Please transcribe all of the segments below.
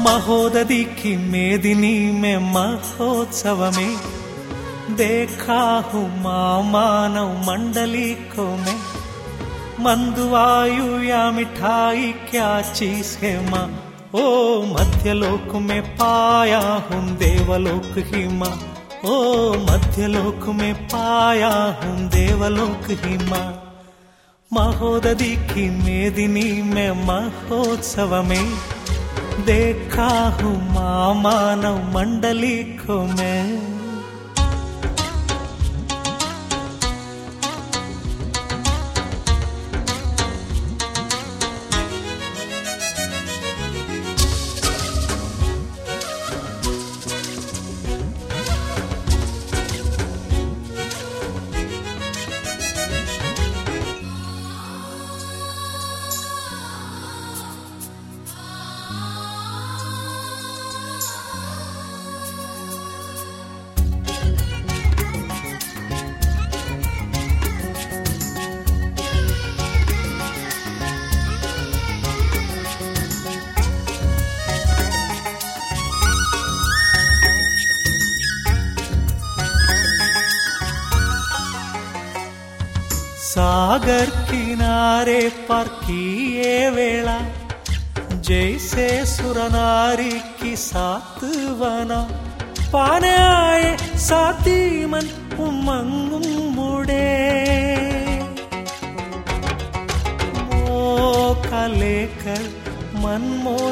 महोदधि की मेदिनी में महोत्सव में देखा हूँ माँ मानव मंडली को मैं। मंदवायु या मिठाई क्या चीज है माँ, ओ मध्यलोक में पाया हूँ देवलोक ही माँ, ओ मध्यलोक में पाया हूँ देवलोक ही माँ। महोदधि की मेदिनी में महोत्सव में देखा हूँ माँ मानव मंडली को मैं। सागर किनारे पर की ये वेला जैसे सुरनारी की साथ बना। पाने आए साथी मन उमंग मुड़े, मौका लेकर मन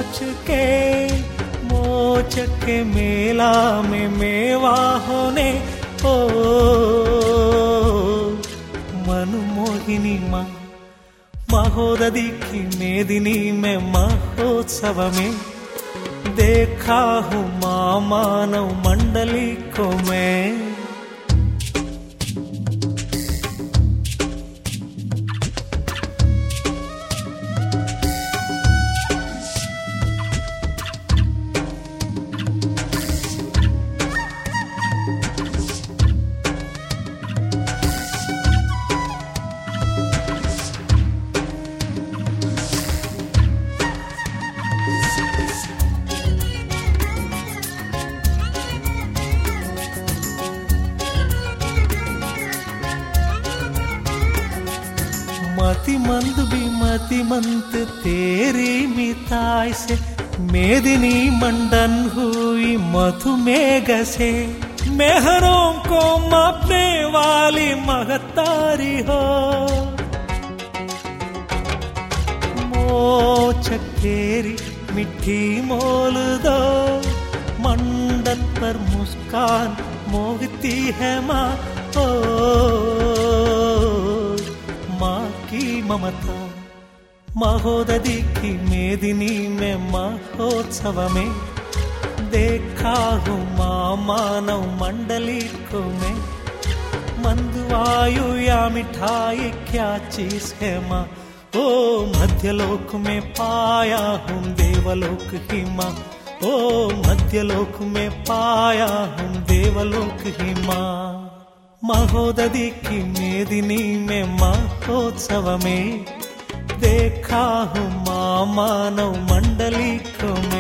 मोच के मेला में मेवा होने ओ मनमोहिनी माँ। महोदधि की मेदिनी में महोत्सव में देखा हूँ माँ मानव मंडली को मैं। मतिमंद भी मतिमंत तेरी मिताई से मेदिनी मंडन हुई मधुमेघ से। मेहरों को मापने वाली महतारी हो, मोच तेरी मिठी मोल दो। मंडन पर मुस्कान मोहती है माँ, ओ माँ की ममता। महोदधि की मेदिनी में महोत्सव में देखा हूँ माँ मानव मंडली को मैं। मंदवायु या मिठाई क्या चीज है माँ, ओ मध्यलोक में पाया हूँ देवलोक ही माँ, ओ मध्यलोक में पाया हूँ देवलोक ही माँ। महोदधि की मेदिनी में महोत्सव में देखा हूँ माँ मानव मंडली को मैं।